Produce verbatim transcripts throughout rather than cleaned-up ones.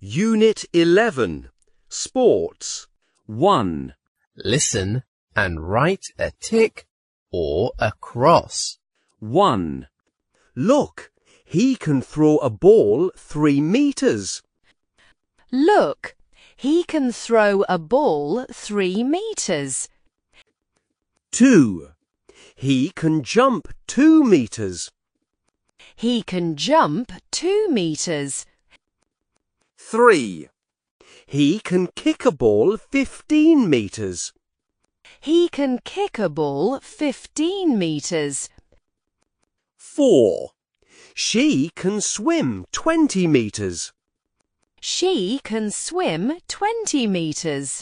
Unit eleven. Sports. one. Listen and write a tick or a cross. one. Look, he can throw a ball three meters. Look, he can throw a ball three meters. Two. He can jump two meters. He can jump two meters. Three. He can kick a ball fifteen meters. He can kick a ball fifteen meters. Four. She can swim twenty meters. She can swim twenty meters.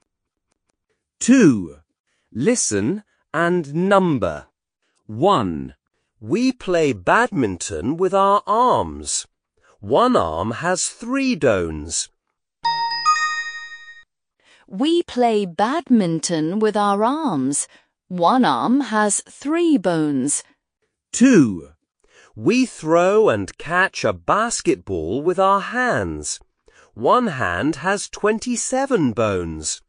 Two. Listen and number. one. We play badminton with our arms. One arm has three dones. We play badminton with our arms. One arm has three bones. Two. We throw and catch a basketball with our hands. One hand has twenty-seven bones.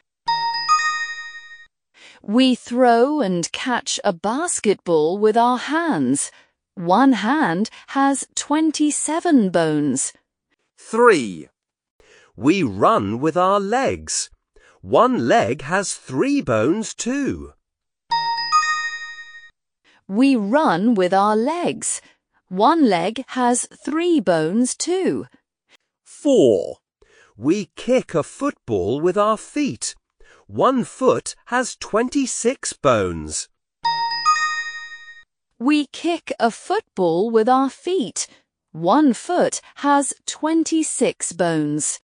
We throw and catch a basketball with our hands. One hand has twenty-seven bones. Three. We run with our legs. One leg has three bones too. We run with our legs. One leg has three bones too. Four. We kick a football with our feet. One foot has twenty-six bones. We kick a football with our feet. One foot has twenty-six bones.